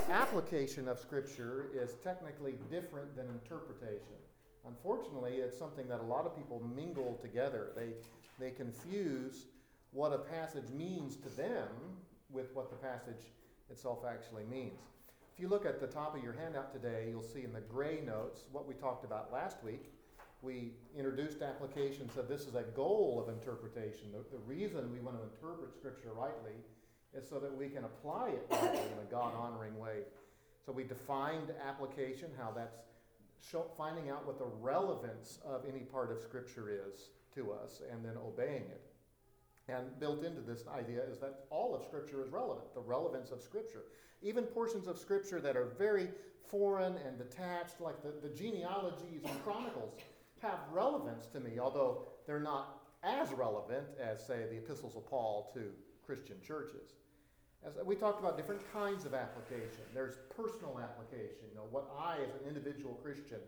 application of Scripture is technically different than interpretation. Unfortunately, it's something that a lot of people mingle together. They confuse what a passage means to them with what the passage itself actually means. If you look at the top of your handout today, you'll see in the gray notes what we talked about last week. We introduced applications of this as a goal of interpretation. The reason we want to interpret Scripture rightly is so that we can apply it rightly in a God-honoring way. So we defined application, how that's finding out what the relevance of any part of Scripture is to us, and then obeying it. And built into this idea is that all of Scripture is relevant, the relevance of Scripture. Even portions of Scripture that are very foreign and detached, like the genealogies and chronicles, have relevance to me, although they're not as relevant as, say, the epistles of Paul to Christian churches. As we talked about different kinds of application. There's personal application, what I as an individual Christian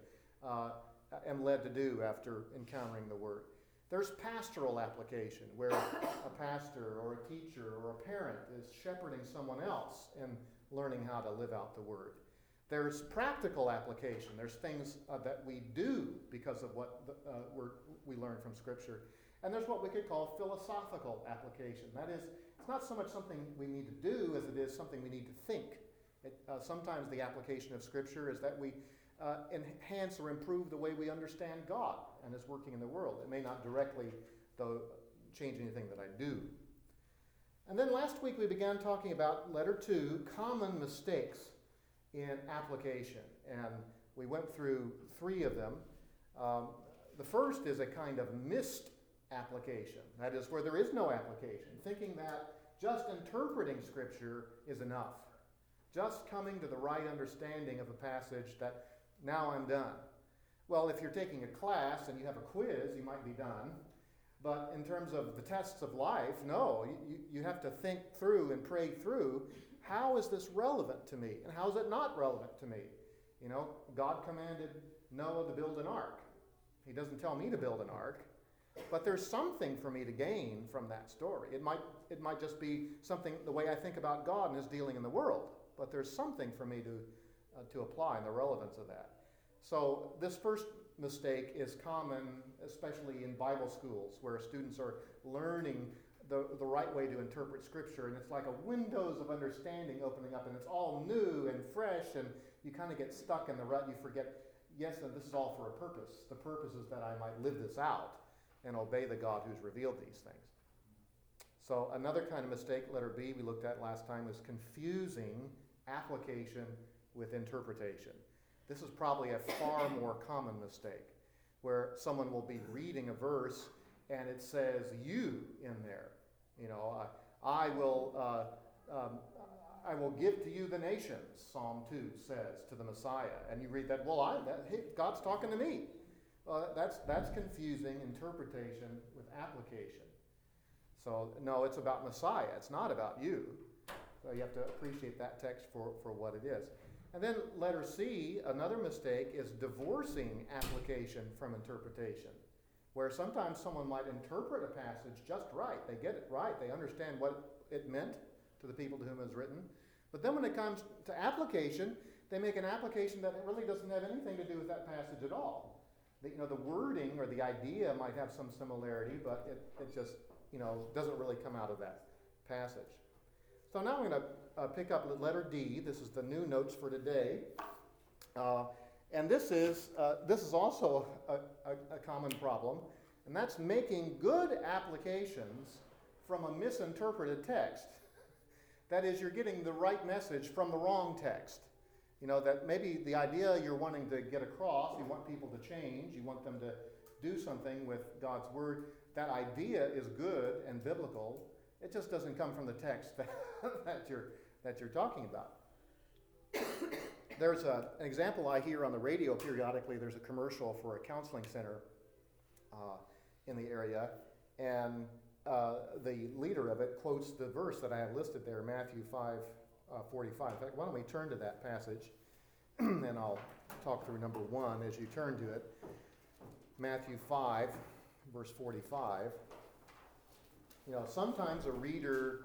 am led to do after encountering the Word. There's pastoral application, where a pastor or a teacher or a parent is shepherding someone else and learning how to live out the Word. There's practical application. There's things that we do because of what we learn from Scripture. And there's what we could call philosophical application. That is, it's not so much something we need to do as it is something we need to think. Sometimes the application of Scripture is that we enhance or improve the way we understand God and His working in the world. It may not directly, though, change anything that I do. And then last week we began talking about letter 2, common mistakes in application. And we went through 3 of them. The first is a kind of missed application. That is where there is no application, thinking that just interpreting Scripture is enough. Just coming to the right understanding of a passage that now I'm done. Well, if you're taking a class and you have a quiz, you might be done. But in terms of the tests of life, no, you have to think through and pray through, how is this relevant to me? And how is it not relevant to me? God commanded Noah to build an ark. He doesn't tell me to build an ark. But there's something for me to gain from that story. It might just be something, the way I think about God and His dealing in the world. But there's something for me to apply and the relevance of that. So this first mistake is common, especially in Bible schools, where students are learning the right way to interpret Scripture. And it's like a windows of understanding opening up, and it's all new and fresh, and you kind of get stuck in the rut. You forget, yes, and this is all for a purpose. The purpose is that I might live this out and obey the God who's revealed these things. So another kind of mistake, letter B, we looked at last time, is confusing application with interpretation. This is probably a far more common mistake, where someone will be reading a verse and it says "you" in there. I will give to you the nations, Psalm 2 says to the Messiah. And you read that, God's talking to me. That's confusing interpretation with application. So, no, it's about Messiah. It's not about you. So you have to appreciate that text for what it is. And then letter C, another mistake, is divorcing application from interpretation, where sometimes someone might interpret a passage just right. They get it right. They understand what it meant to the people to whom it was written. But then when it comes to application, they make an application that really doesn't have anything to do with that passage at all. The wording or the idea might have some similarity, but it just doesn't really come out of that passage. So now I'm going to pick up letter D. This is the new notes for today. And this is also a common problem, and that's making good applications from a misinterpreted text. That is, you're getting the right message from the wrong text. That maybe the idea you're wanting to get across, you want people to change, you want them to do something with God's Word. That idea is good and biblical. It just doesn't come from the text that you're talking about. There's an example I hear on the radio periodically. There's a commercial for a counseling center in the area, and the leader of it quotes the verse that I have listed there, Matthew 5:45. In fact, why don't we turn to that passage, and I'll talk through number 1 as you turn to it. Matthew 5, verse 45. Sometimes a reader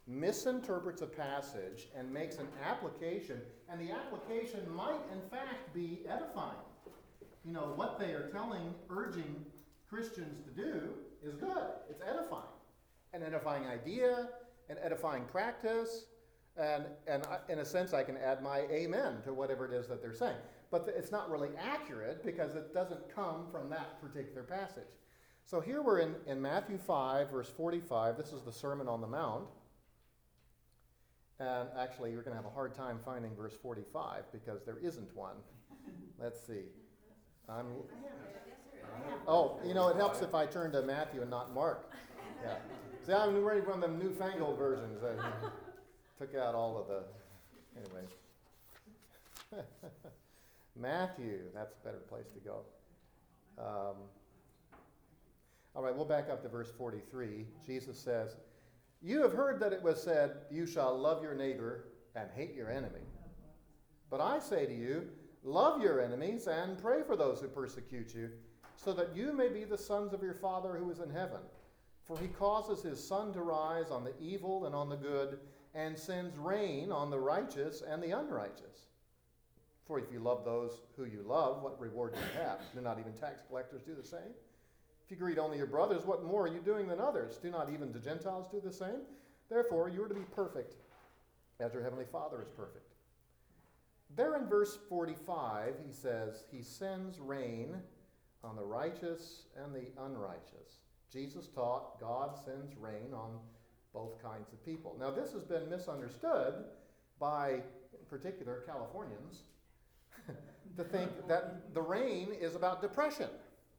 misinterprets a passage and makes an application, and the application might in fact be edifying. You know, what they are urging Christians to do is good. It's edifying. An edifying idea, an edifying practice, and in a sense I can add my amen to whatever it is that they're saying. But it's not really accurate because it doesn't come from that particular passage. So here we're in Matthew 5, verse 45. This is the Sermon on the Mount. And actually, you're going to have a hard time finding verse 45 because there isn't one. Let's see. It helps if I turn to Matthew and not Mark. Yeah. See, I'm ready for one of them newfangled versions. I took out all of the... Anyway. Matthew, that's a better place to go. All right, we'll back up to verse 43. Jesus says, "You have heard that it was said, 'You shall love your neighbor and hate your enemy.' But I say to you, love your enemies and pray for those who persecute you, so that you may be the sons of your Father who is in heaven. For he causes his sun to rise on the evil and on the good, and sends rain on the righteous and the unrighteous. For if you love those who you love, what reward do you have? Do not even tax collectors do the same? If you greet only your brothers, what more are you doing than others? Do not even the Gentiles do the same? Therefore, you are to be perfect, as your heavenly Father is perfect." There in verse 45, he says, he sends rain on the righteous and the unrighteous. Jesus taught God sends rain on both kinds of people. Now, this has been misunderstood by, in particular, Californians, to think that the rain is about depression.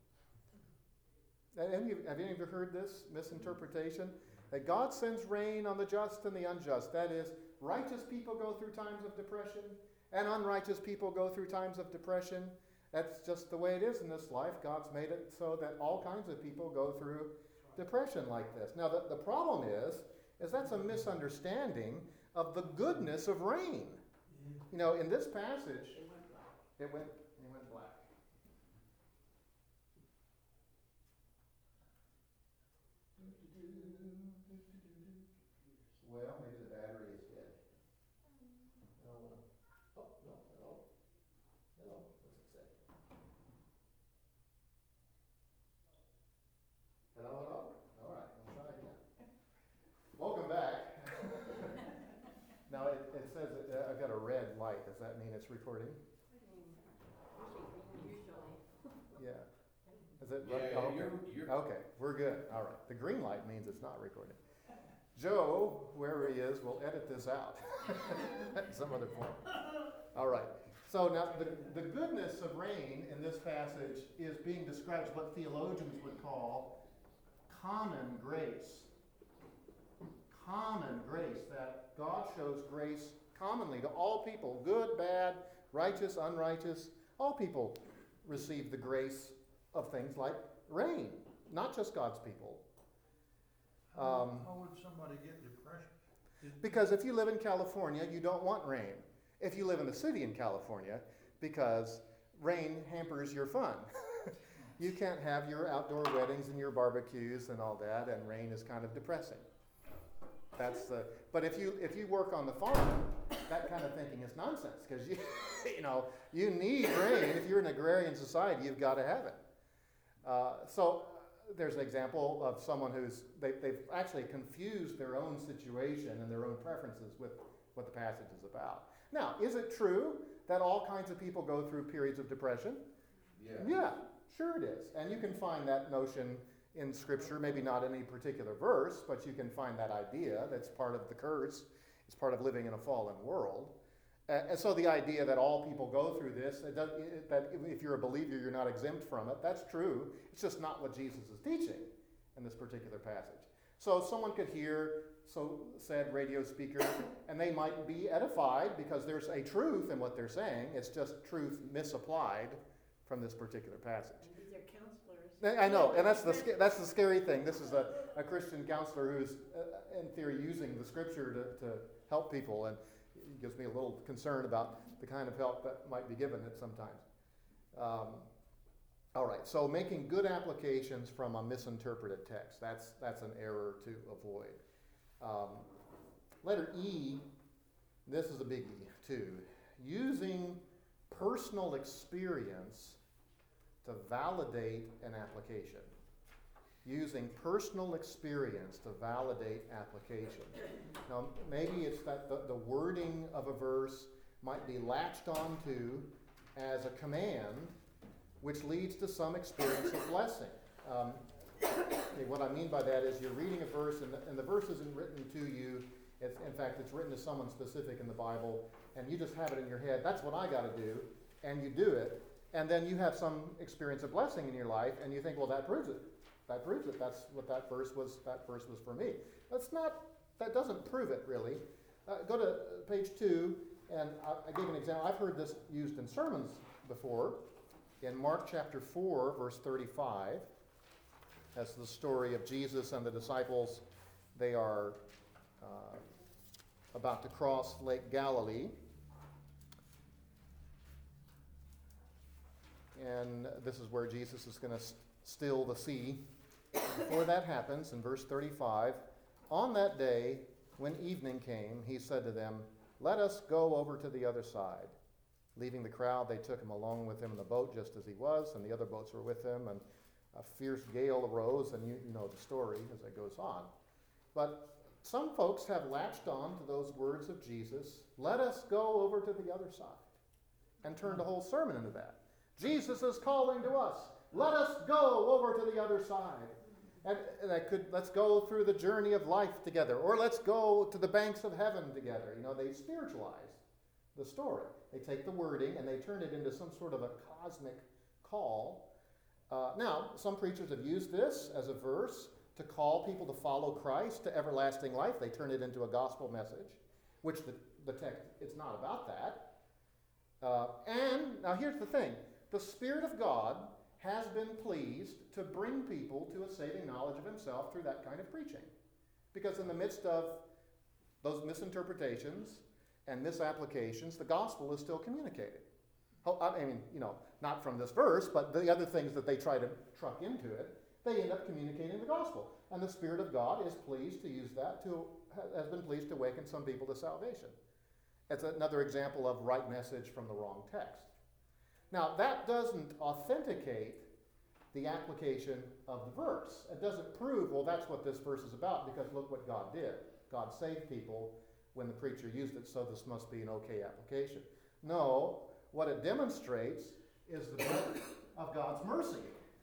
Have any of you heard this misinterpretation? That God sends rain on the just and the unjust. That is, righteous people go through times of depression, and unrighteous people go through times of depression. That's just the way it is in this life. God's made it so that all kinds of people go through depression like this. Now, the problem is that's a misunderstanding of the goodness of rain. You know, in this passage, it went black. Well, maybe the battery is dead. Hello. What's it say? Hello? All right, we'll try again. Welcome back. Now, it says I've got a red light. Does that mean it's recording? Yeah. Is it? Yeah, you're okay, we're good. All right. The green light means it's not recording. Joe, wherever he is, will edit this out at some other point. All right. So now the goodness of rain in this passage is being described as what theologians would call common grace. Common grace, that God shows grace commonly to all people, good, bad, righteous, unrighteous. All people receive the grace of things like rain, not just God's people. How would somebody get depression? Because if you live in California, you don't want rain. If you live in a city in California, because rain hampers your fun. You can't have your outdoor weddings and your barbecues and all that, and rain is kind of depressing. But if you work on the farm, that kind of thinking is nonsense, because you need rain. If you're an agrarian society, you've got to have it. So there's an example of someone they've actually confused their own situation and their own preferences with what the passage is about. Now, is it true that all kinds of people go through periods of depression? Yeah, sure it is. And you can find that notion in Scripture, maybe not in any particular verse, but you can find that idea that's part of the curse. It's part of living in a fallen world. And so the idea that all people go through this, that if you're a believer, you're not exempt from it, that's true. It's just not what Jesus is teaching in this particular passage. So someone could hear, said radio speaker, and they might be edified because there's a truth in what they're saying. It's just truth misapplied from this particular passage. And these are counselors. I know, and that's the scary thing. This is a Christian counselor who's, in theory, using the Scripture to help people, and it gives me a little concern about the kind of help that might be given it sometimes. All right, so making good applications from a misinterpreted text, that's an error to avoid. Letter E, this is a biggie too. Using personal experience to validate an application. Using personal experience to validate application. Now, maybe it's that the wording of a verse might be latched onto as a command, which leads to some experience of blessing. Okay, what I mean by that is you're reading a verse, and the verse isn't written to you. In fact, it's written to someone specific in the Bible, and you just have it in your head. That's what I got to do, and you do it, and then you have some experience of blessing in your life, and you think, well, that proves it. That proves it. That's what that verse was. That verse was for me. That doesn't prove it, really. Go to page 2, and I gave an example. I've heard this used in sermons before. In Mark chapter 4, verse 35, that's the story of Jesus and the disciples. They are about to cross Lake Galilee. And this is where Jesus is going to still the sea. Before that happens, in verse 35, on that day, when evening came, he said to them, "Let us go over to the other side." Leaving the crowd, they took him along with them in the boat just as he was, and the other boats were with him, and a fierce gale arose, and you know the story as it goes on. But some folks have latched on to those words of Jesus, "Let us go over to the other side," and turned the whole sermon into that. Jesus is calling to us. Let us go over to the other side. And let's go through the journey of life together, or let's go to the banks of heaven together. You know, they spiritualize the story. They take the wording and they turn it into some sort of a cosmic call. Now, some preachers have used this as a verse to call people to follow Christ to everlasting life. They turn it into a gospel message, which the text, it's not about that. And now here's the thing. The Spirit of God has been pleased to bring people to a saving knowledge of himself through that kind of preaching. Because in the midst of those misinterpretations and misapplications, the gospel is still communicated. I mean, you know, not from this verse, but the other things that they try to truck into it, they end up communicating the gospel. And the Spirit of God is pleased to use that has been pleased to awaken some people to salvation. It's another example of right message from the wrong text. Now, that doesn't authenticate the application of the verse. It doesn't prove, well, that's what this verse is about, because look what God did. God saved people when the preacher used it, so this must be an okay application. No, what it demonstrates is the breadth of God's mercy.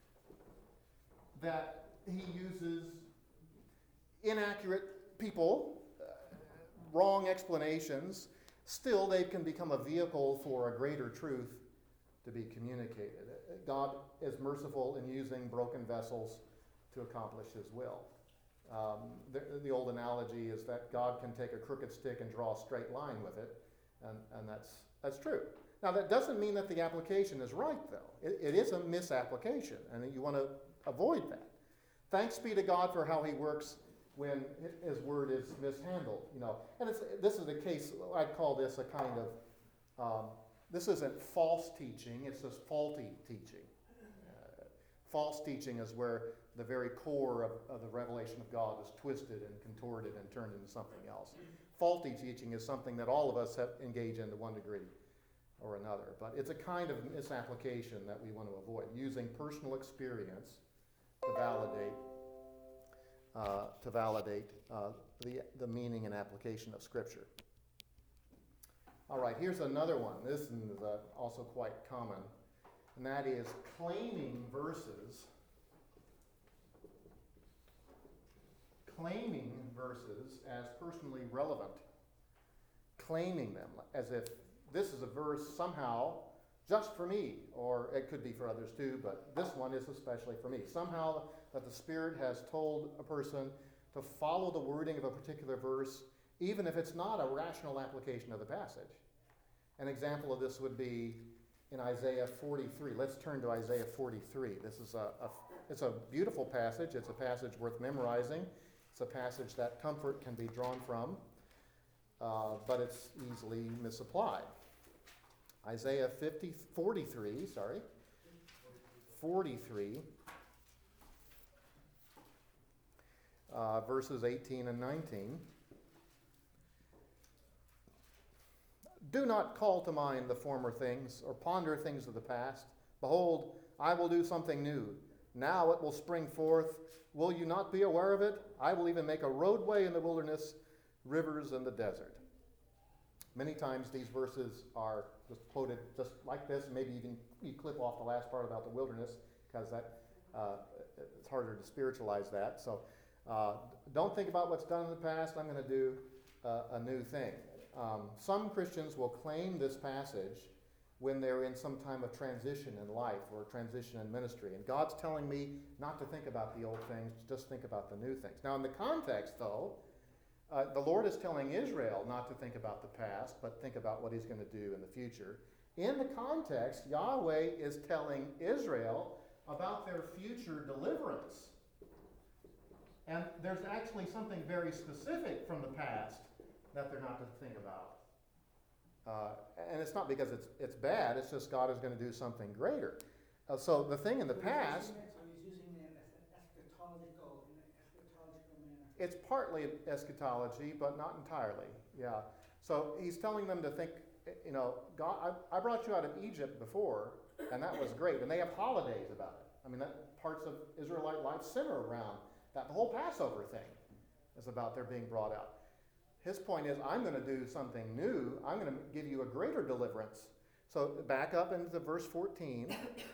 That he uses inaccurate people, wrong explanations, still they can become a vehicle for a greater truth to be communicated. God is merciful in using broken vessels to accomplish his will. The old analogy is that God can take a crooked stick and draw a straight line with it, and that's true. Now, that doesn't mean that the application is right, though. It is a misapplication, and you want to avoid that. Thanks be to God for how he works when his word is mishandled. You know, and this is a case, I'd call this a kind of, this isn't false teaching, it's just faulty teaching. False teaching is where the very core of the revelation of God is twisted and contorted and turned into something else. Faulty teaching is something that all of us have engaged in to one degree or another. But it's a kind of misapplication that we want to avoid, using personal experience to validate the meaning and application of Scripture. All right, here's another one. This is also quite common, and that is claiming verses as personally relevant. Claiming them as if this is a verse somehow just for me, or it could be for others too, but this one is especially for me. Somehow that the Spirit has told a person to follow the wording of a particular verse, even if it's not a rational application of the passage. An example of this would be in Isaiah 43. Let's turn to Isaiah 43. This is it's a beautiful passage. It's a passage worth memorizing. It's a passage that comfort can be drawn from, but it's easily misapplied. Isaiah 43, verses 18 and 19. Do not call to mind the former things, or ponder things of the past. Behold, I will do something new. Now it will spring forth. Will you not be aware of it? I will even make a roadway in the wilderness, rivers in the desert. Many times these verses are just quoted just like this. Maybe you clip off the last part about the wilderness, because that it's harder to spiritualize that. So don't think about what's done in the past. I'm going to do a new thing. Some Christians will claim this passage when they're in some time of transition in life or transition in ministry. And God's telling me not to think about the old things, just think about the new things. Now, in the context, though, the Lord is telling Israel not to think about the past, but think about what he's going to do in the future. In the context, Yahweh is telling Israel about their future deliverance. And there's actually something very specific from the past that they're not to think about. And it's not because it's bad, it's just God is going to do something greater. So the thing in the past... So he's using it as an eschatological manner. It's partly eschatology, but not entirely, yeah. So he's telling them to think, God, I brought you out of Egypt before, and that was great. And they have holidays about it. I mean, parts of Israelite life center around that. The whole Passover thing is about their being brought out. His point is, I'm going to do something new. I'm going to give you a greater deliverance. So back up into verse 14.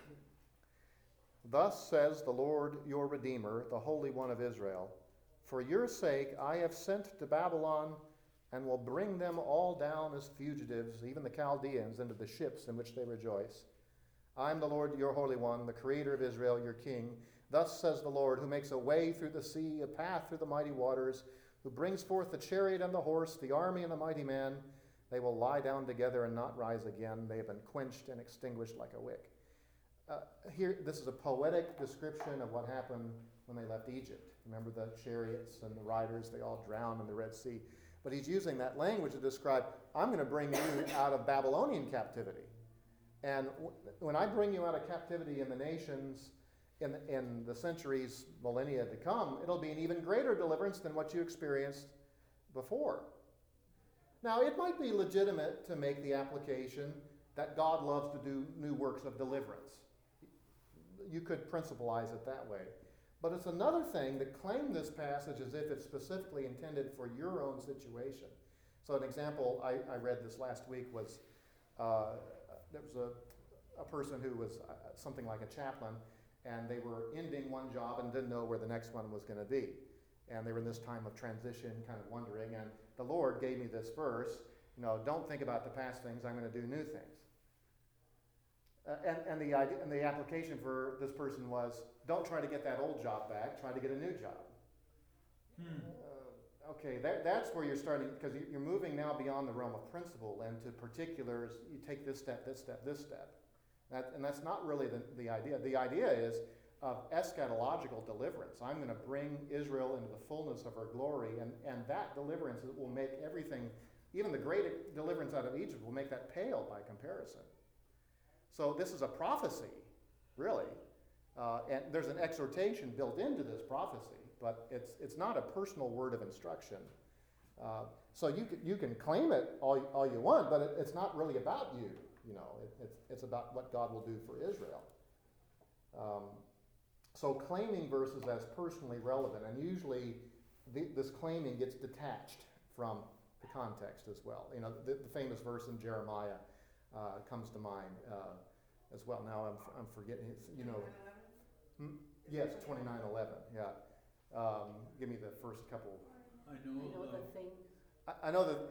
Thus says the Lord your Redeemer, the Holy One of Israel, for your sake I have sent to Babylon and will bring them all down as fugitives, even the Chaldeans, into the ships in which they rejoice. I am the Lord your Holy One, the Creator of Israel, your King. Thus says the Lord, who makes a way through the sea, a path through the mighty waters, who brings forth the chariot and the horse, the army and the mighty man. They will lie down together and not rise again. They have been quenched and extinguished like a wick. Here, this is a poetic description of what happened when they left Egypt. Remember the chariots and the riders, they all drowned in the Red Sea. But he's using that language to describe, I'm going to bring you out of Babylonian captivity. And when I bring you out of captivity in the nations, in the centuries, millennia to come, it'll be an even greater deliverance than what you experienced before. Now, it might be legitimate to make the application that God loves to do new works of deliverance. You could principalize it that way. But it's another thing to claim this passage as if it's specifically intended for your own situation. So an example I read this last week was, there was a person who was something like a chaplain, and they were ending one job and didn't know where the next one was going to be. And they were in this time of transition, kind of wondering, and the Lord gave me this verse, don't think about the past things, I'm going to do new things. And the idea and the application for this person was, don't try to get that old job back, try to get a new job. Okay, that's where you're starting, because you're moving now beyond the realm of principle and to particulars. You take this step, this step, this step. And that's not really the idea. The idea is of eschatological deliverance. I'm going to bring Israel into the fullness of her glory, and that deliverance will make everything, even the great deliverance out of Egypt, will make that pale by comparison. So this is a prophecy, really. And there's an exhortation built into this prophecy, but it's not a personal word of instruction. So you can claim it all you want, but it's not really about you. It's about what God will do for Israel. So claiming verses as personally relevant, and usually this claiming gets detached from the context as well. The famous verse in Jeremiah comes to mind as well. Now I'm forgetting. Yes, 29:11. Yeah. Give me the first couple. I know the things. I know that.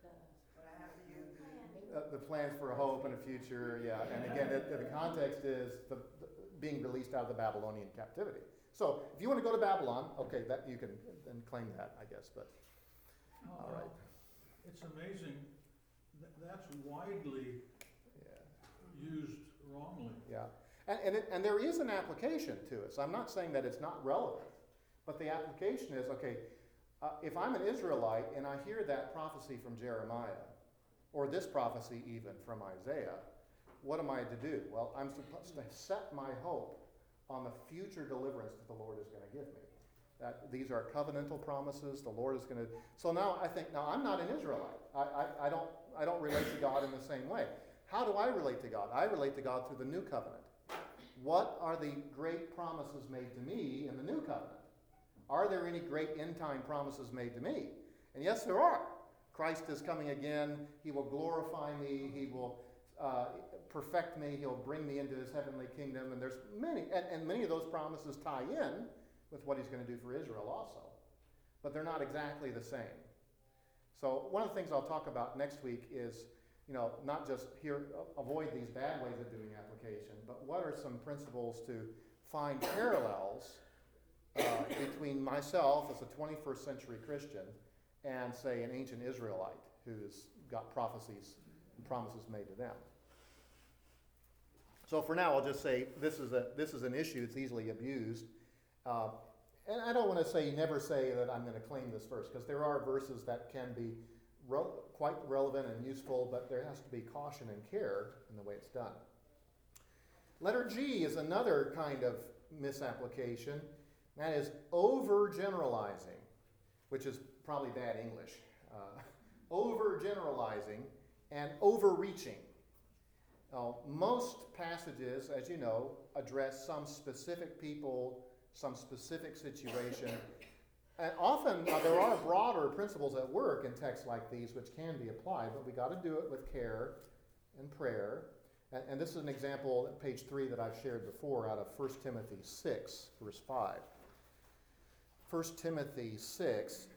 The plans for a hope and a future, yeah. And again, the context is the being released out of the Babylonian captivity. So if you want to go to Babylon, okay, that you can then claim that, I guess. But all right. It's amazing. That's widely used wrongly. Yeah, and there is an application to it. So I'm not saying that it's not relevant, but the application is, okay, if I'm an Israelite and I hear that prophecy from Jeremiah, or this prophecy even from Isaiah, what am I to do? Well, I'm supposed to set my hope on the future deliverance that the Lord is going to give me. That these are covenantal promises. The Lord is going to. So now I think, now I'm not an Israelite. I don't relate to God in the same way. How do I relate to God? I relate to God through the new covenant. What are the great promises made to me in the new covenant? Are there any great end time promises made to me? And yes, there are. Christ is coming again. He will glorify me. He will perfect me. He'll bring me into his heavenly kingdom. And there's many, and many of those promises tie in with what he's going to do for Israel also. But they're not exactly the same. So one of the things I'll talk about next week is, not just avoid these bad ways of doing application, but what are some principles to find parallels between myself as a 21st century Christian and, say, an ancient Israelite who's got prophecies and promises made to them. So for now, I'll just say this is an issue that's easily abused. And I don't want to say never say that I'm going to claim this verse, because there are verses that can be quite relevant and useful, but there has to be caution and care in the way it's done. Letter G is another kind of misapplication. That is overgeneralizing, which is probably bad English. Overgeneralizing and overreaching. Most passages, as you know, address some specific people, some specific situation. And often there are broader principles at work in texts like these which can be applied, but we got to do it with care and prayer. And this is an example at page 3 that I've shared before out of 1 Timothy 6, verse 5. 1 Timothy 6,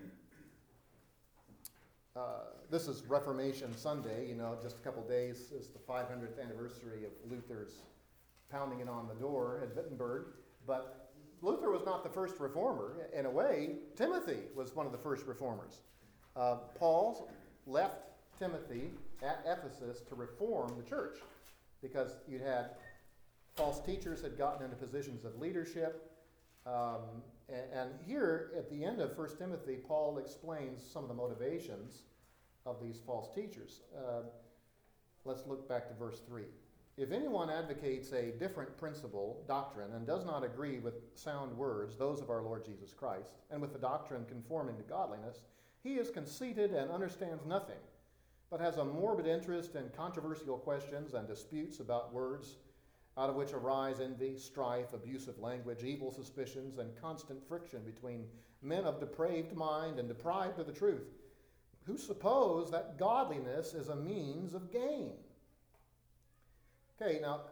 this is Reformation Sunday, just a couple days is the 500th anniversary of Luther's pounding it on the door at Wittenberg. But Luther was not the first reformer. In a way, Timothy was one of the first reformers. Paul left Timothy at Ephesus to reform the church because you had false teachers had gotten into positions of leadership. And here at the end of 1 Timothy, Paul explains some of the motivations of these false teachers. Let's look back to verse 3. If anyone advocates a different principle, doctrine, and does not agree with sound words, those of our Lord Jesus Christ, and with the doctrine conforming to godliness, he is conceited and understands nothing, but has a morbid interest in controversial questions and disputes about words, out of which arise envy, strife, abusive language, evil suspicions, and constant friction between men of depraved mind and deprived of the truth, who suppose that godliness is a means of gain. Okay, now,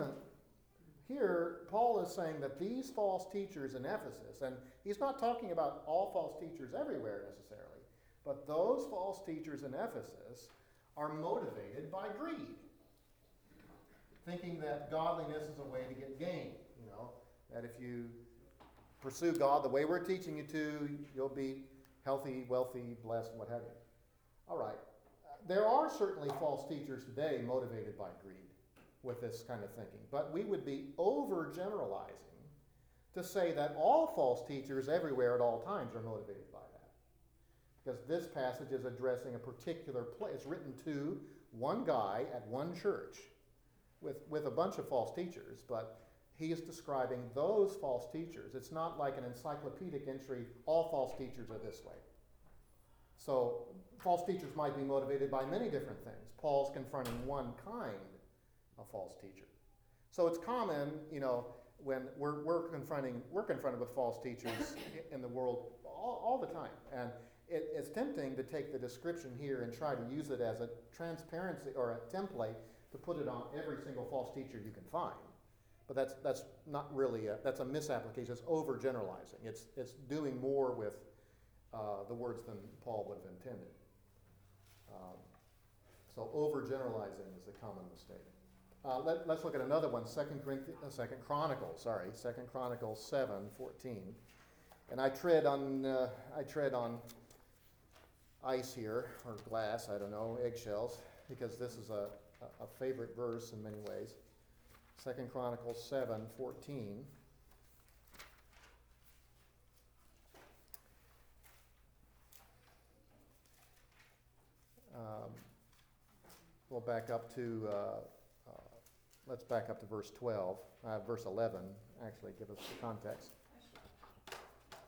here Paul is saying that these false teachers in Ephesus, and he's not talking about all false teachers everywhere necessarily, but those false teachers in Ephesus are motivated by greed, thinking that godliness is a way to get gain, that if you pursue God the way we're teaching you to, you'll be healthy, wealthy, blessed, what have you. All right, there are certainly false teachers today motivated by greed with this kind of thinking. But we would be overgeneralizing to say that all false teachers everywhere at all times are motivated by that. Because this passage is addressing a particular place. It's written to one guy at one church with a bunch of false teachers, but he is describing those false teachers. It's not like an encyclopedic entry, all false teachers are this way. So false teachers might be motivated by many different things. Paul's confronting one kind a false teacher. So it's common, when we're confronted with false teachers in the world all the time. And it's tempting to take the description here and try to use it as a transparency or a template to put it on every single false teacher you can find. But that's not really, that's a misapplication. It's overgeneralizing. It's doing more with the words than Paul would have intended. So overgeneralizing is a common mistake. Let's look at another one, 2 Chronicles 7:14. And I tread on ice here, or glass, I don't know, eggshells, because this is a favorite verse in many ways. 2 Chronicles 7:14. We'll back up to, let's back up to verse 12, verse 11, actually, give us the context.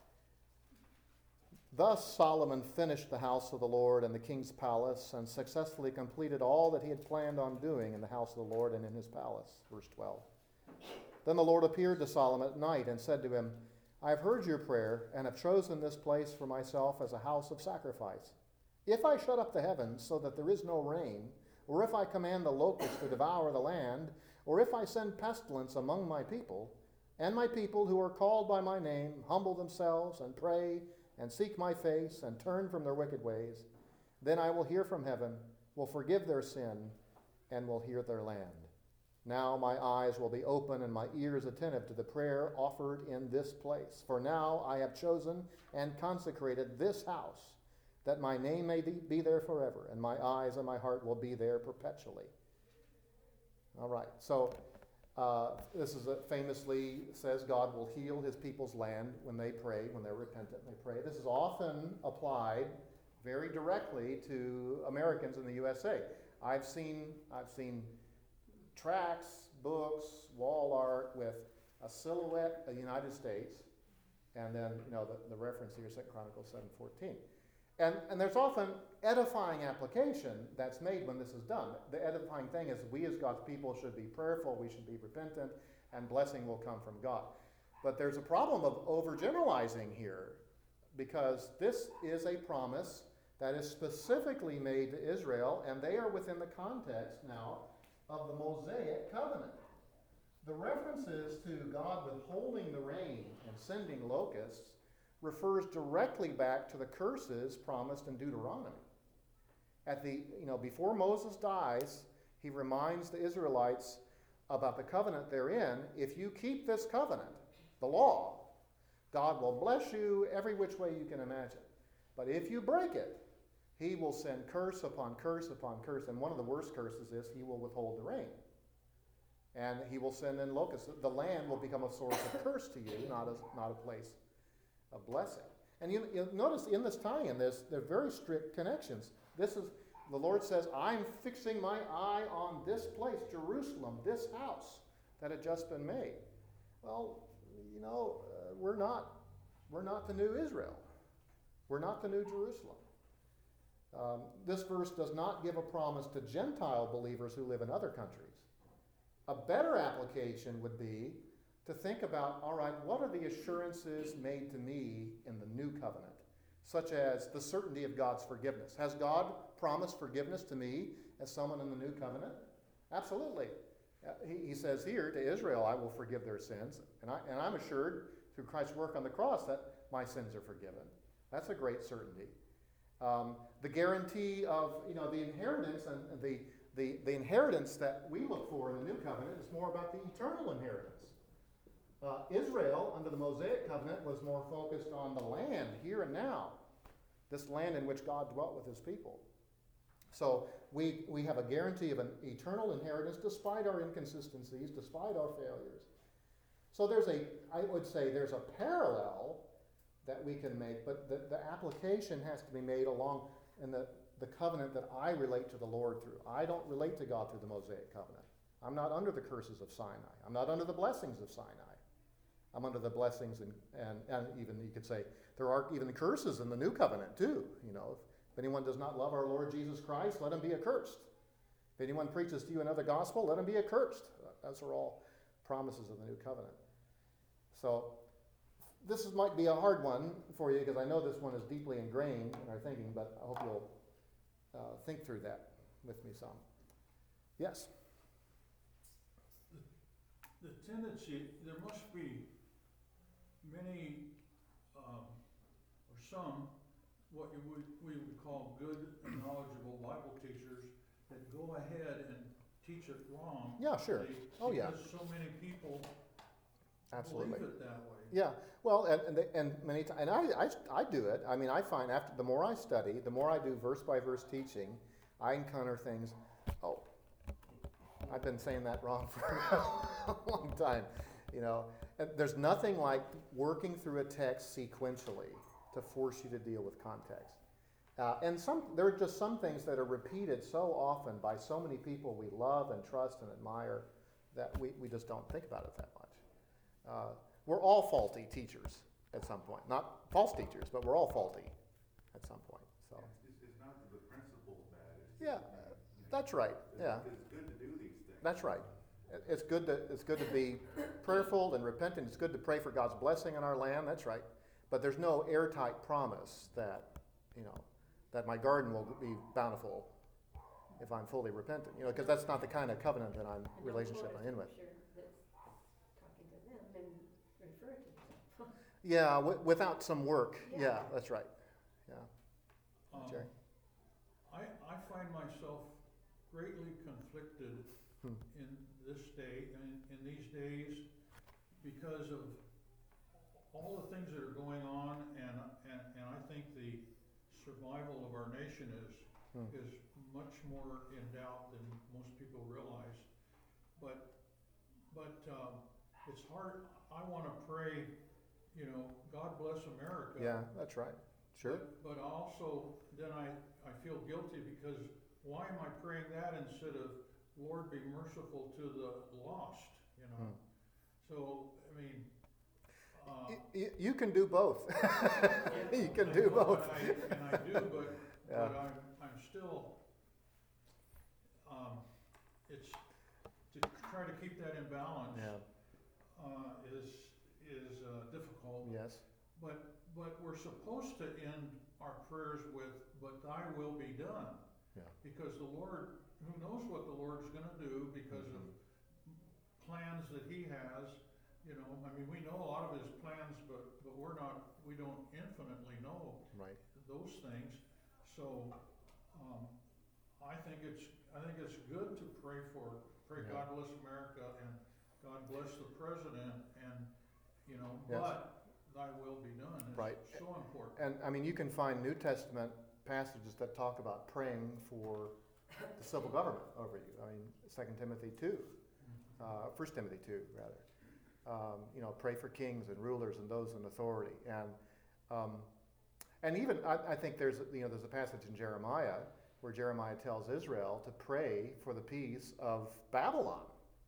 Thus Solomon finished the house of the Lord and the king's palace, and successfully completed all that he had planned on doing in the house of the Lord and in his palace. Verse 12. Then the Lord appeared to Solomon at night and said to him, I have heard your prayer and have chosen this place for myself as a house of sacrifice. If I shut up the heavens so that there is no rain, or if I command the locusts to devour the land, or if I send pestilence among my people, and my people who are called by my name humble themselves and pray and seek my face and turn from their wicked ways, then I will hear from heaven, will forgive their sin, and will heal their land. Now my eyes will be open and my ears attentive to the prayer offered in this place. For now I have chosen and consecrated this house, that my name may be there forever, and my eyes and my heart will be there perpetually. All right, so this is famously says God will heal his people's land when they pray, when they're repentant and they pray. This is often applied very directly to Americans in the USA. I've seen tracts, books, wall art with a silhouette of the United States, and then the reference here, 2 Chronicles 7:14. And there's often edifying application that's made when this is done. The edifying thing is we as God's people should be prayerful, we should be repentant, and blessing will come from God. But there's a problem of overgeneralizing here, because this is a promise that is specifically made to Israel, and they are within the context now of the Mosaic covenant. The references to God withholding the rain and sending locusts refers directly back to the curses promised in Deuteronomy. Before Moses dies, he reminds the Israelites about the covenant they're in. If you keep this covenant, the law, God will bless you every which way you can imagine. But if you break it, he will send curse upon curse upon curse. And one of the worst curses is he will withhold the rain. And he will send in locusts. The land will become a source of curse to you, not a place of blessing. And you'll notice in this tie-in, there are very strict connections. The Lord says, I'm fixing my eye on this place, Jerusalem, this house that had just been made. Well, we're not the new Israel. We're not the new Jerusalem. This verse does not give a promise to Gentile believers who live in other countries. A better application would be to think about, all right, what are the assurances made to me in the new covenant, such as the certainty of God's forgiveness? Has God promised forgiveness to me as someone in the new covenant? Absolutely. He says here to Israel, I will forgive their sins, and I'm assured through Christ's work on the cross that my sins are forgiven. That's a great certainty. The guarantee of the inheritance and the inheritance that we look for in the new covenant is more about the eternal inheritance. Israel, under the Mosaic covenant, was more focused on the land, here and now, this land in which God dwelt with his people. So we have a guarantee of an eternal inheritance despite our inconsistencies, despite our failures. So I would say there's a parallel that we can make, but the application has to be made along in the covenant that I relate to the Lord through. I don't relate to God through the Mosaic covenant. I'm not under the curses of Sinai. I'm not under the blessings of Sinai. I'm under the blessings and even you could say there are even curses in the new covenant too. If anyone does not love our Lord Jesus Christ, let him be accursed. If anyone preaches to you another gospel, let him be accursed. Those are all promises of the new covenant. So this might be a hard one for you because I know this one is deeply ingrained in our thinking, but I hope you'll think through that with me some. Yes? The tendency, there must be many, or some, what we would call good and knowledgeable Bible teachers that go ahead and teach it wrong. Yeah, sure. Because so many people absolutely believe it that way. Yeah, well, and many times, and I do it. I mean, I find after the more I study, the more I do verse by verse teaching, I encounter things. Oh, I've been saying that wrong for a long time. And there's nothing like working through a text sequentially to force you to deal with context. And there are just some things that are repeated so often by so many people we love and trust and admire that we just don't think about it that much. We're all faulty teachers at some point. Not false teachers, but we're all faulty at some point. So It's not that the principle's bad. It's yeah, just, that's right. Yeah, It's good to do these things. that's right. It's good to be prayerful and repentant. It's good to pray for God's blessing on our land. That's right. But there's no airtight promise that, that my garden will be bountiful if I'm fully repentant. Because that's not the kind of covenant that relationship I'm in with. That's talking to them and refer to them. Yeah, without some work. Yeah, that's right. Yeah. Jerry? I find myself greatly conflicted in this day, in these days, because of all the things that are going on, and I think the survival of our nation is much more in doubt than most people realize. But it's hard. I want to pray, God bless America. Yeah, that's right. Sure. But also, then I feel guilty because why am I praying that instead of, Lord, be merciful to the lost, So, I mean... You can do both. You can do both. I do, but Yeah. but I'm still, it's, to try to keep that in balance Yeah. is difficult. Yes. But we're supposed to end our prayers with, but thy will be done. Yeah. Because the Lord, who knows what the Lord's gonna do because of plans that he has, we know a lot of his plans, but we don't infinitely know Right. those things. So, I think it's good to pray Yeah. God bless America and God bless the president and, Yes. but thy will be done. It's Right. so important. And you can find New Testament passages that talk about praying for the civil government over you. 2 Timothy 2, 1 Timothy 2, rather. Pray for kings and rulers and those in authority. And even, I think there's a passage in Jeremiah where Jeremiah tells Israel to pray for the peace of Babylon.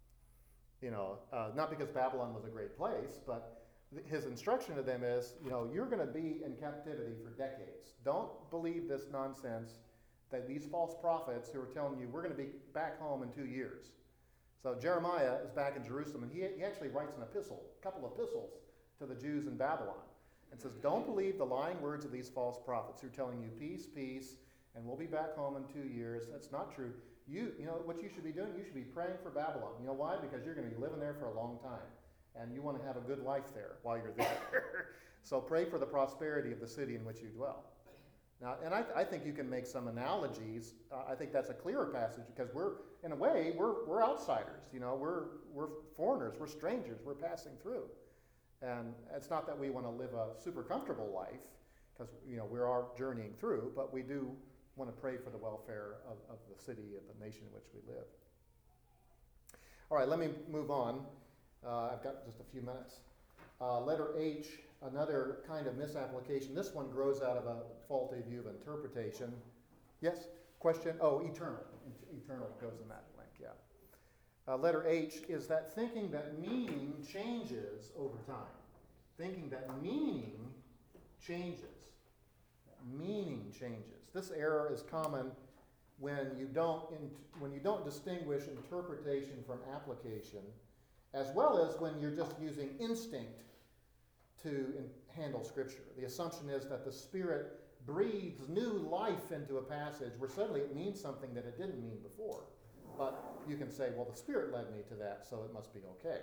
Not because Babylon was a great place, but his instruction to them is, you're going to be in captivity for decades. Don't believe this nonsense that these false prophets who are telling you we're going to be back home in 2 years. So Jeremiah is back in Jerusalem, and he actually writes a couple of epistles to the Jews in Babylon, and says, don't believe the lying words of these false prophets who are telling you peace, peace, and we'll be back home in 2 years. That's not true. You know what you should be doing? You should be praying for Babylon. You know why? Because you're going to be living there for a long time, and you want to have a good life there while you're there. So pray for the prosperity of the city in which you dwell. Now, and I think you can make some analogies. I think that's a clearer passage because in a way, we're outsiders. We're foreigners. We're strangers. We're passing through. And it's not that we want to live a super comfortable life because, we are journeying through, but we do want to pray for the welfare of the city and the nation in which we live. All right, let me move on. I've got just a few minutes. Letter H, another kind of misapplication. This one grows out of a faulty view of interpretation. Yes? Question? Oh, eternal. Eternal goes in that blank, yeah. Letter H is that thinking that meaning changes over time. Thinking that meaning changes. Meaning changes. This error is common when you don't distinguish interpretation from application, as well as when you're just using instinct to handle Scripture. The assumption is that the Spirit breathes new life into a passage where suddenly it means something that it didn't mean before. But you can say, well, the Spirit led me to that, so it must be okay.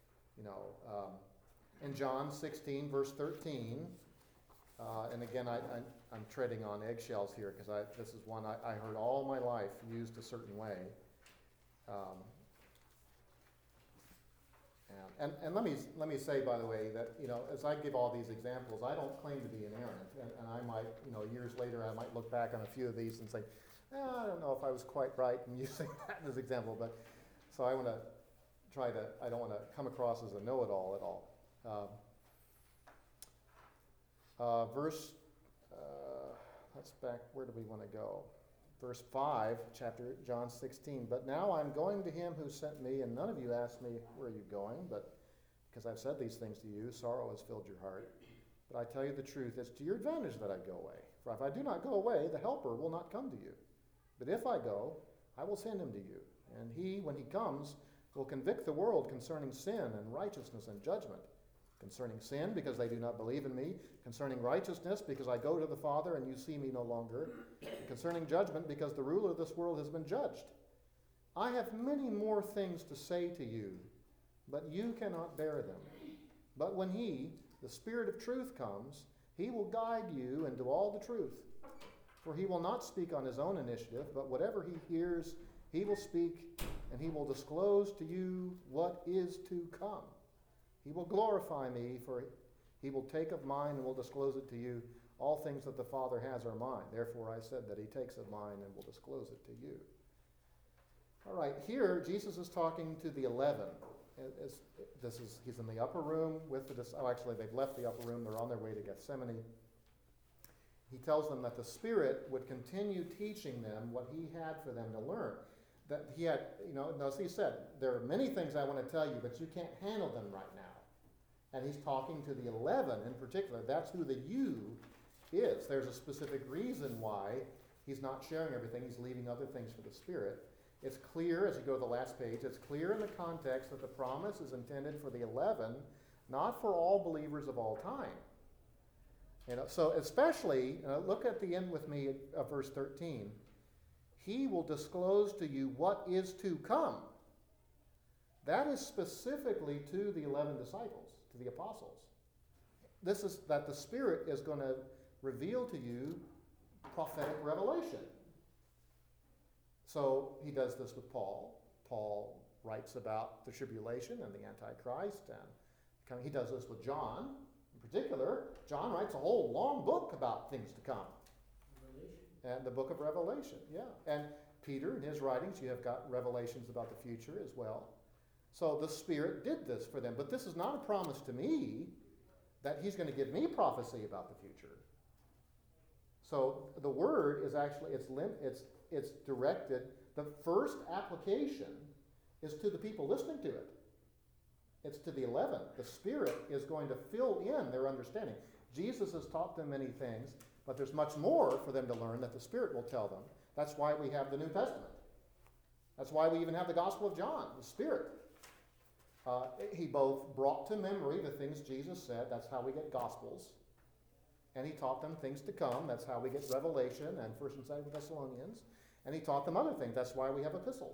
In John 16, verse 13, and again, I'm treading on eggshells here because this is one I heard all my life used a certain way. And let me say, by the way, that as I give all these examples, I don't claim to be inerrant, and I might, years later, I might look back on a few of these and say, I don't know if I was quite right in using that as an example. But so I want to I don't want to come across as a know-it-all at all. That's back. Where do we want to go? Verse 5, chapter John 16. But now I'm going to him who sent me, and none of you asked me, where are you going? But because I've said these things to you, sorrow has filled your heart. But I tell you the truth, it's to your advantage that I go away. For if I do not go away, the Helper will not come to you. But if I go, I will send him to you. And he, when he comes, will convict the world concerning sin and righteousness and judgment. Concerning sin, because they do not believe in me. Concerning righteousness, because I go to the Father and you see me no longer. And concerning judgment, because the ruler of this world has been judged. I have many more things to say to you, but you cannot bear them. But when he, the Spirit of truth, comes, he will guide you into all the truth. For he will not speak on his own initiative, but whatever he hears, he will speak, and he will disclose to you what is to come. He will glorify me, for he will take of mine and will disclose it to you. All things that the Father has are mine. Therefore I said that he takes of mine and will disclose it to you. All right, here Jesus is talking to the 11. He's in the upper room with the disciples. Oh, actually, they've left the upper room. They're on their way to Gethsemane. He tells them that the Spirit would continue teaching them what he had for them to learn. That he had, as he said, there are many things I want to tell you, but you can't handle them right now. And he's talking to the 11 in particular. That's who the you is. There's a specific reason why he's not sharing everything. He's leaving other things for the Spirit. It's clear, as you go to the last page, it's clear in the context that the promise is intended for the 11, not for all believers of all time. So especially, look at the end with me of verse 13. He will disclose to you what is to come. That is specifically to the 11 disciples, to the apostles. This is that the Spirit is going to reveal to you prophetic revelation. So he does this with Paul. Paul writes about the tribulation and the Antichrist, and he does this with John. In particular, John writes a whole long book about things to come. Revelation. And the book of Revelation, yeah. And Peter, in his writings, you have got revelations about the future as well. So the Spirit did this for them. But this is not a promise to me that he's going to give me prophecy about the future. So the word is actually, it's directed, the first application is to the people listening to it. It's to the 11. The Spirit is going to fill in their understanding. Jesus has taught them many things, but there's much more for them to learn that the Spirit will tell them. That's why we have the New Testament. That's why we even have the Gospel of John, the Spirit. He both brought to memory the things Jesus said. That's how we get Gospels. And he taught them things to come. That's how we get Revelation and 1st and 2nd Thessalonians. And he taught them other things. That's why we have epistles.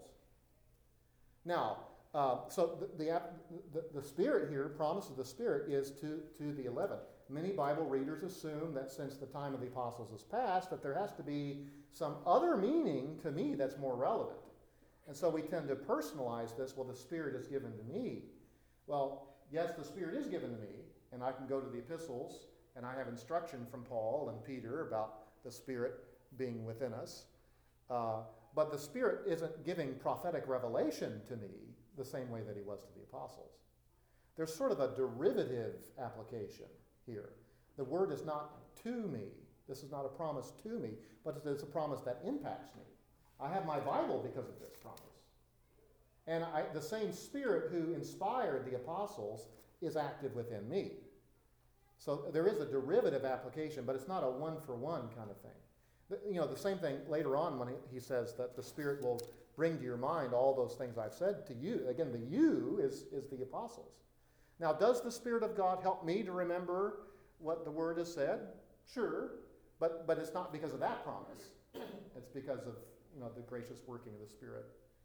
Now, so the Spirit here, promise of the Spirit, is to the 11. Many Bible readers assume that since the time of the apostles is past, that there has to be some other meaning to me that's more relevant. And so we tend to personalize this. Well, the Spirit is given to me. Well, yes, the Spirit is given to me, and I can go to the epistles, and I have instruction from Paul and Peter about the Spirit being within us. But the Spirit isn't giving prophetic revelation to me the same way that he was to the apostles. There's sort of a derivative application here. The word is not to me. This is not a promise to me, but it's a promise that impacts me. I have my Bible because of this promise. And the same Spirit who inspired the apostles is active within me. So there is a derivative application, but it's not a one-for-one kind of thing. The same thing later on when he says that the Spirit will bring to your mind all those things I've said to you. Again, the you is the apostles. Now, does the Spirit of God help me to remember what the Word has said? Sure, but it's not because of that promise. It's because of the gracious working of the Spirit.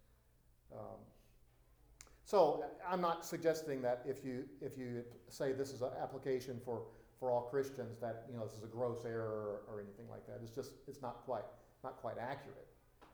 So I'm not suggesting that if you say this is an application for all Christians that this is a gross error or anything like that. It's not quite accurate.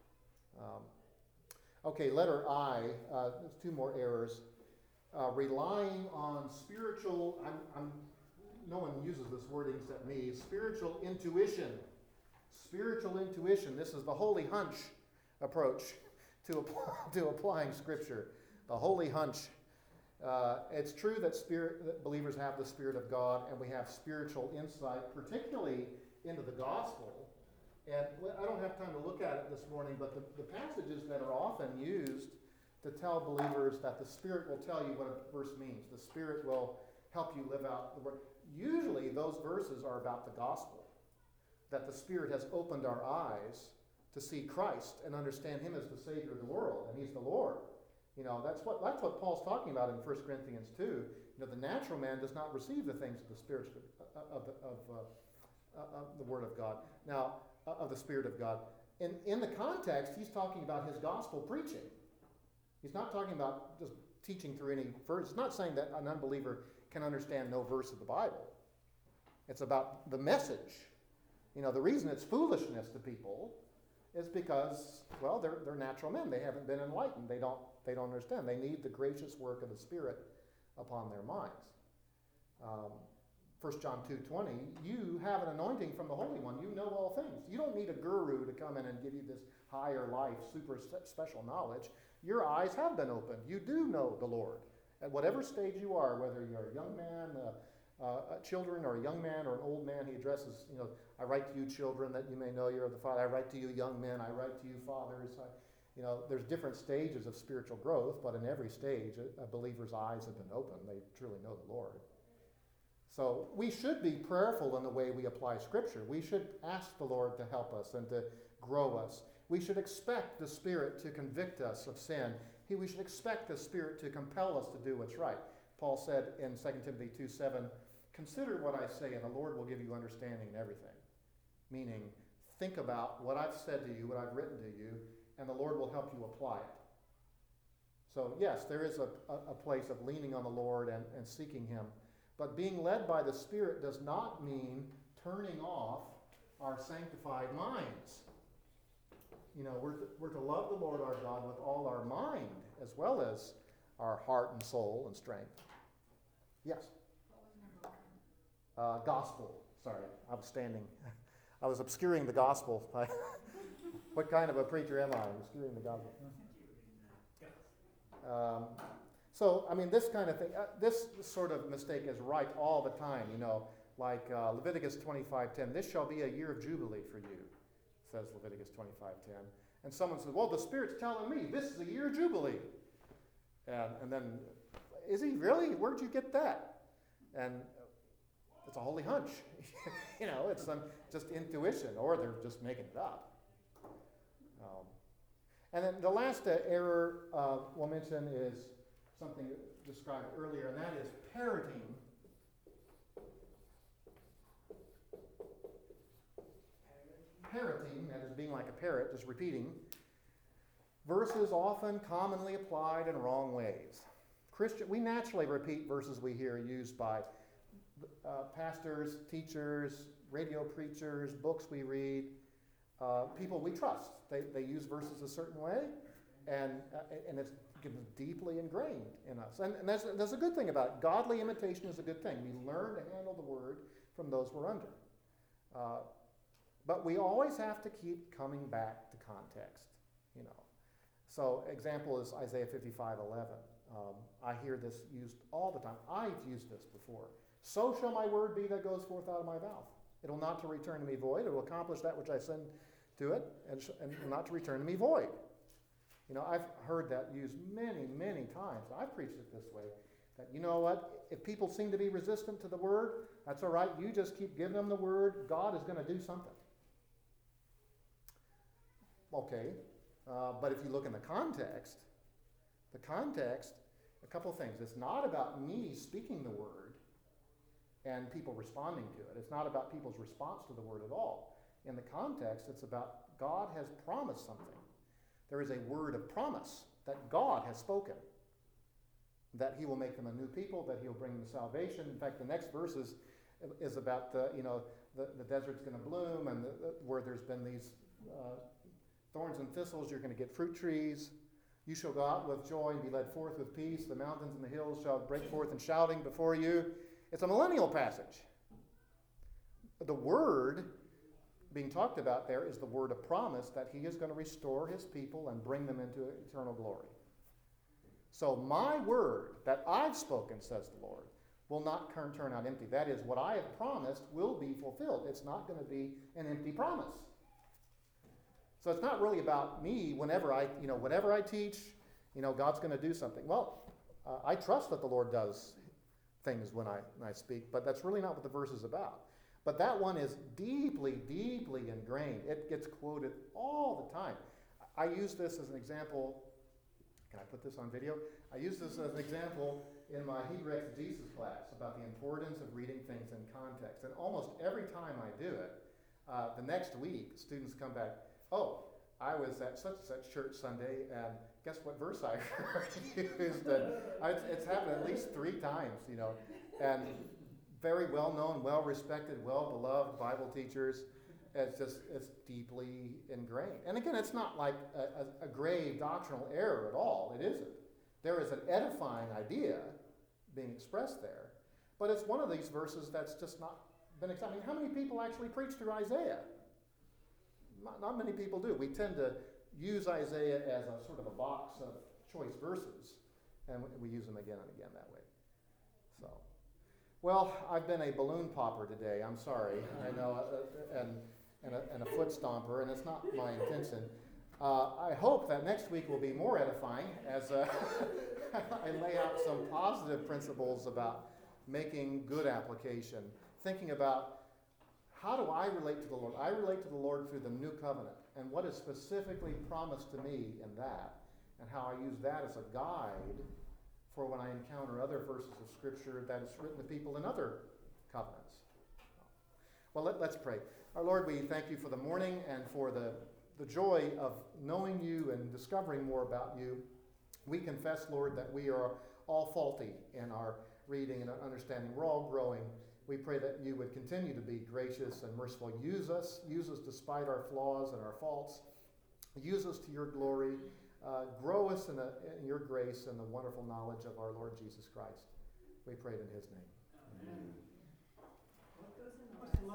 Okay, letter I. There's two more errors. Relying on spiritual. No one uses this wording except me. Spiritual intuition. Spiritual intuition. This is the holy hunch approach to applying Scripture. The holy hunch. It's true that believers have the Spirit of God, and we have spiritual insight, particularly into the gospel. And I don't have time to look at it this morning, but the passages that are often used to tell believers that the Spirit will tell you what a verse means. The Spirit will help you live out the word. Usually those verses are about the gospel. that the Spirit has opened our eyes to see Christ and understand Him as the Savior of the world, and He's the Lord. That's what Paul's talking about in 1 Corinthians 2. The natural man does not receive the things of the Spirit of the Word of God. Now, of the Spirit of God. In the context, he's talking about his gospel preaching. He's not talking about just teaching through any verse. It's not saying that an unbeliever can understand no verse of the Bible. It's about the message. The reason it's foolishness to people is because, well, they're natural men. They haven't been enlightened. They don't understand. They need the gracious work of the Spirit upon their minds. 1 John 2:20, you have an anointing from the Holy One. You know all things. You don't need a guru to come in and give you this higher life, super special knowledge. Your eyes have been opened. You do know the Lord. At whatever stage you are, whether you're a young man, children, or a young man or an old man, he addresses, I write to you children that you may know you're of the Father. I write to you young men. I write to you fathers. There's different stages of spiritual growth, but in every stage, a believer's eyes have been opened. They truly know the Lord. So we should be prayerful in the way we apply Scripture. We should ask the Lord to help us and to grow us. We should expect the Spirit to convict us of sin. We should expect the Spirit to compel us to do what's right. Paul said in 2 Timothy 2:7, consider what I say, and the Lord will give you understanding in everything. Meaning, think about what I've said to you, what I've written to you, and the Lord will help you apply it. So yes, there is a place of leaning on the Lord and seeking Him. But being led by the Spirit does not mean turning off our sanctified minds. We're to love the Lord our God with all our mind, as well as our heart and soul and strength. Yes? Gospel. Sorry, I was obscuring the gospel. What kind of a preacher am I? Obscuring the gospel. This kind of thing, this sort of mistake is right all the time, like Leviticus 25:10, this shall be a year of jubilee for you, says Leviticus 25:10. And someone says, well, the Spirit's telling me this is a year of jubilee. And then, is he really? Where'd you get that? And it's a holy hunch. It's just intuition, or they're just making it up. And then the last error we'll mention is something described earlier, and that is parroting. Parroting, that is being like a parrot, just repeating, verses often commonly applied in wrong ways. We naturally repeat verses we hear used by pastors, teachers, radio preachers, books we read, people we trust. They use verses a certain way, and it's deeply ingrained in us. And that's a good thing about it. Godly imitation is a good thing. We learn to handle the word from those we're under. But we always have to keep coming back to context, So example is Isaiah 55:11. I hear this used all the time. I've used this before. So shall my word be that goes forth out of my mouth. It will not to return to me void. It will accomplish that which I send to it, and will not to return to me void. I've heard that used many, many times. I've preached it this way, that you know what? If people seem to be resistant to the word, that's all right. You just keep giving them the word. God is going to do something. Okay, but if you look in the context, a couple of things. It's not about me speaking the word and people responding to it. It's not about people's response to the word at all. In the context, it's about God has promised something. There is a word of promise that God has spoken, that He will make them a new people, that He'll bring them salvation. In fact, the next verse is about the desert's going to bloom, and where there's been these thorns and thistles, you're going to get fruit trees. You shall go out with joy and be led forth with peace. The mountains and the hills shall break forth in shouting before you. It's a millennial passage. The word being talked about there is the word of promise that He is going to restore His people and bring them into eternal glory. So my word that I've spoken, says the Lord, will not turn out empty. That is, what I have promised will be fulfilled. It's not going to be an empty promise. So it's not really about me whenever I teach, God's going to do something. Well, I trust that the Lord does things when I speak, but that's really not what the verse is about. But that one is deeply, deeply ingrained. It gets quoted all the time. I use this as an example. Can I put this on video? I use this as an example in my Hebrew exegesis class about the importance of reading things in context. And almost every time I do it, the next week, students come back, oh, I was at such and such church Sunday, and guess what verse I heard used? And it's happened at least 3 times, you know. And very well-known, well-respected, well-beloved Bible teachers. It's deeply ingrained. And again, it's not like a grave doctrinal error at all. It isn't. There is an edifying idea being expressed there, but it's one of these verses that's just not been accepted. I mean, how many people actually preach through Isaiah? Not many people do. We tend to use Isaiah as a sort of a box of choice verses, and we use them again and again that way. So, well, I've been a balloon popper today. I'm sorry. I know, and a foot stomper, and it's not my intention. I hope that next week will be more edifying as I lay out some positive principles about making good application, thinking about how do I relate to the Lord? I relate to the Lord through the new covenant and what is specifically promised to me in that, and how I use that as a guide for when I encounter other verses of Scripture that is written to people in other covenants. Well, let's pray. Our Lord, we thank you for the morning and for the joy of knowing you and discovering more about you. We confess, Lord, that we are all faulty in our reading and understanding. We're all growing. We pray that you would continue to be gracious and merciful. Use us despite our flaws and our faults. Use us to your glory. Grow us in your grace and the wonderful knowledge of our Lord Jesus Christ. We pray it in his name. Amen.